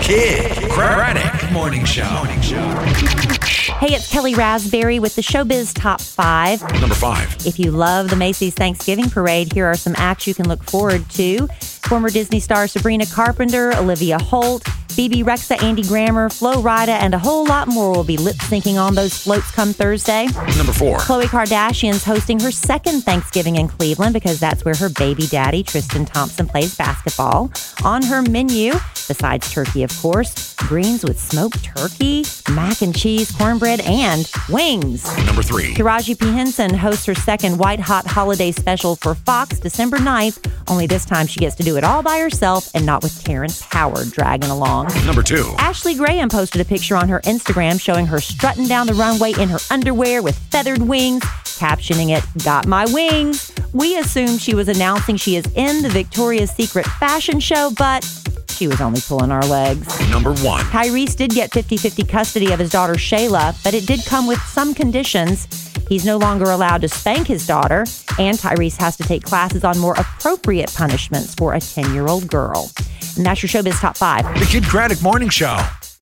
Kid Craddock Morning Show. Hey, it's Kelly Raspberry with the Showbiz Top 5. Number 5. If you love the Macy's Thanksgiving Parade, here are some acts you can look forward to. Former Disney star Sabrina Carpenter, Olivia Holt, Bebe Rexha, Andy Grammer, Flo Rida, and a whole lot more will be lip-syncing on those floats come Thursday. Number 4. Khloe Kardashian's hosting her second Thanksgiving in Cleveland because that's where her baby daddy, Tristan Thompson, plays basketball. On her menu, besides turkey, of course, greens with smoked turkey, mac and cheese, cornbread, and wings. Number 3. Taraji P. Henson hosts her second White Hot Holiday Special for Fox December 9th, only this time she gets to do it all by herself and not with Terrence Howard dragging along. Number 2. Ashley Graham posted a picture on her Instagram showing her strutting down the runway in her underwear with feathered wings, captioning it, "Got my wings." We assumed she was announcing she is in the Victoria's Secret fashion show, but she was only pulling our legs. Number 1. Tyrese did get 50-50 custody of his daughter Shayla, but it did come with some conditions. He's no longer allowed to spank his daughter, and Tyrese has to take classes on more appropriate punishments for a 10-year-old girl. And that's your Showbiz Top 5. The Kid Craddock Morning Show.